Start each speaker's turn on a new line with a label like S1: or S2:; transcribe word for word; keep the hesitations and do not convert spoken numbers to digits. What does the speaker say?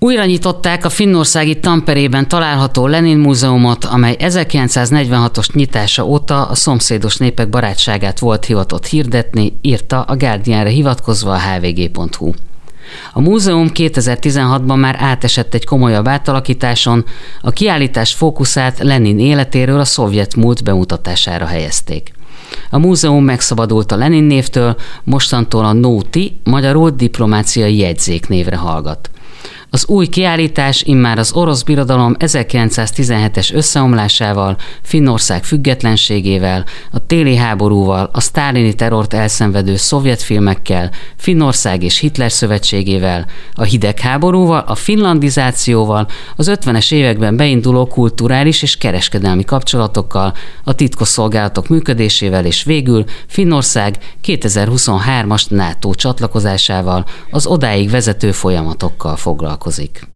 S1: Újra nyitották a finnországi Tamperében található Lenin múzeumot, amely ezerkilencszáznegyvenhatos nyitása óta a szomszédos népek barátságát volt hivatott hirdetni, írta a Guardianre hivatkozva a há vé gé pont hú. A múzeum kétezer-tizenhatban már átesett egy komolyabb átalakításon, a kiállítás fókuszát Lenin életéről a szovjet múlt bemutatására helyezték. A múzeum megszabadult a Lenin névtől, mostantól a Nóti, magyarul diplomáciai jegyzék névre hallgat. Az új kiállítás immár az orosz birodalom ezerkilencszáztizenhetes összeomlásával, Finnország függetlenségével, a téli háborúval, a sztálini terrort elszenvedő szovjet filmekkel, Finnország és Hitler szövetségével, a hidegháborúval, a finlandizációval, az ötvenes években beinduló kulturális és kereskedelmi kapcsolatokkal, a titkosszolgálatok működésével és végül Finnország kétezer-huszonhármas NATO csatlakozásával, az odáig vezető folyamatokkal foglalkozik.